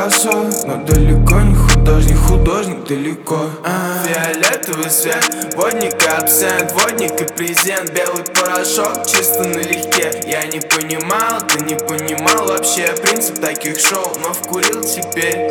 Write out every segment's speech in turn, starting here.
Пикассо, но далеко не художник, художник далеко. Фиолетовый свет, водник и абсент, водник и презент, белый порошок чисто налегке. Я не понимал, ты не понимал вообще принцип таких шоу, но вкурил теперь.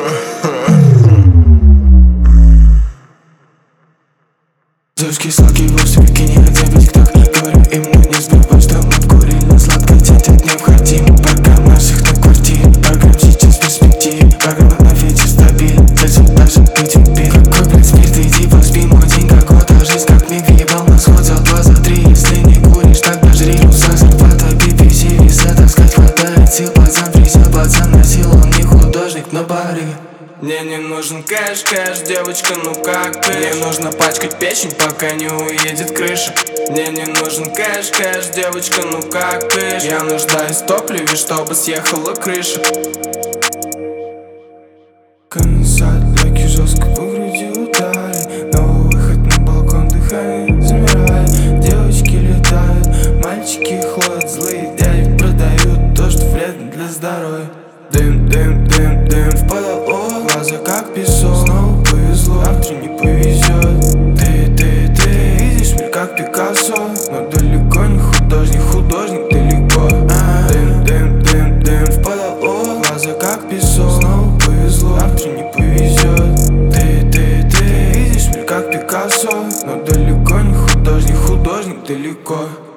Девушки сладкие вовсе в бикини, хотя в тик-ток. Говорю им, но не забывай, что мы курили сладко. Тянет необходим программ наших на квартире. Программ сейчас в перспективе, программа на вечер стабиль. Зачем даже быть убит? Какой, блин, спирт, иди поспи, мой день как год, а жизнь как миг. Въебал на сход за 2 за 3. Если не куришь, тогда жри. Рюкзак, зарплата, BBC, веса, так сказать, хватает сил. Пацан, фрися, пацан носил, он не художник, но барыга. Мне не нужен кэш, девочка, ну как ты? Мне нужно пачкать печень, пока не уедет крыша. Мне не нужен кэш, девочка, ну как ты? Я нуждаюсь в топливе, чтобы съехала крыша. Конденсат, легкий жестко по груди ударит. Новый выход на балкон, дыхание замирает. Девочки летают, мальчики ходят, злые дяди продают то, что вредно для здоровья. Дым, дым, дым, дым в потолок, глаза как песок. Снова повезло, завтра не повезет. Ты видишь мир как Пикассо, но далеко не художник, художник далеко. Дым, дым, дым, дым в потолок, глаза как песок. Снова повезло, завтра не повезет. Ты видишь мир как Пикассо, но далеко не художник, художник далеко.